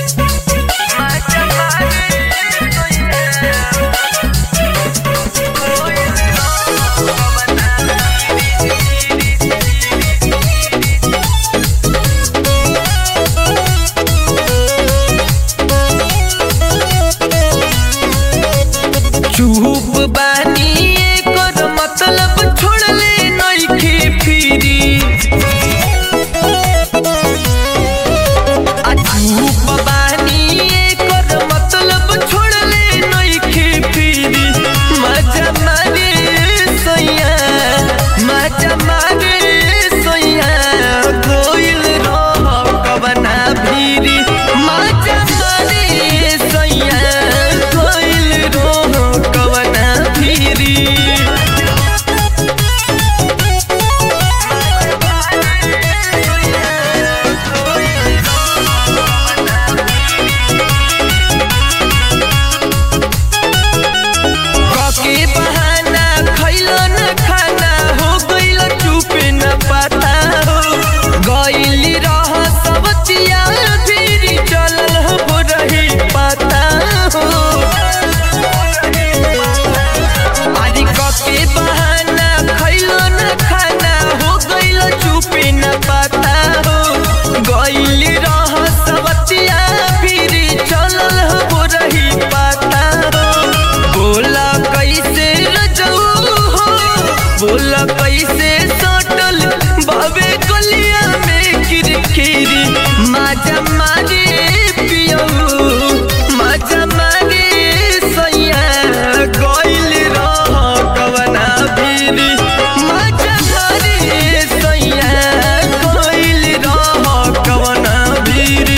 चुप बानी एकर मतलब छोड़ले नइखे फिरी। चुप बानी एकर मतलब छोड़ले नइखे फिरी। मजा मारे सैया मजा मारे सैया कोइल रह कवना भीरी। मजा मारे सैया कोइल रह कवना भीरी। कके बहाना खैलो न खाना हो गइल चुप न पता हो। गइली रह सबतिया फिरी चलल हो रही पता हो। अरे कके बहाना खैलो न खाना हो गइल चुप न पता हो। गइली रह सबतिया फिरी चलल हो रही पता हो। बोला कैसे रजऊ हो बोला कैसे सटल बाबे गलिया में किरकिरी। मजा मारे पियऊ मजा मारे सैया गइल रह कवना भीरी। मजा मारे सैया गइल रह कवना भीरी।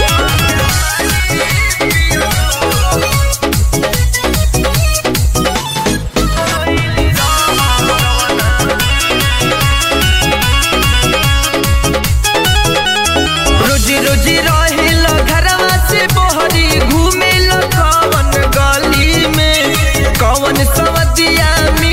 रोजी रोजी रहेल घरवा से बहरी घूमेल कवन गली में। कवन सवदिया